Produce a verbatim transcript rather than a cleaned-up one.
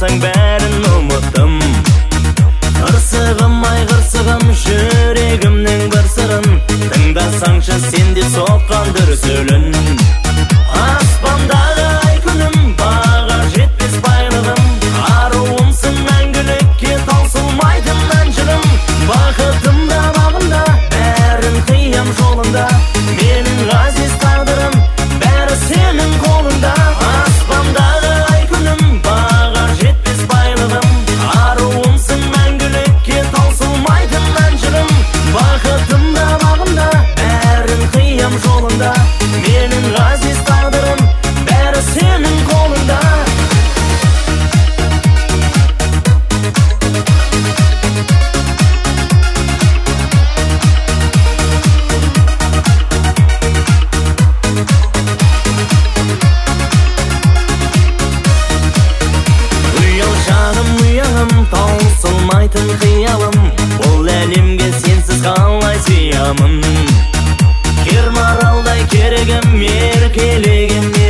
қалсаң бәрін ұмыттым. Қырсығым, ай қырсығым, жүрегімнің бір сырын, тыңдасаңшы сенде соққан дүрсілін. Аспандағы ай күнім, баға жетпес байлығым, аруымсың мәңгілікке таусылмайтын әншірім. Бақытым да бағымда, бәрін қиям жолында, менің ғазиз тағдырым, бәрі сенің қолында. Аспандағы ай күнім, баға жетпес байлығым, аруымсың мәңгілікке таусылмайтын әншірім. Бақытым да бағымда, бәрін қиям жолында, менің ғазиз тағдырым, бәрі сенің қолында. Таусылмайтын қиялым, бұл әлемге сенсіз қалай сыямын. Кермаралдай керегім, еркелеген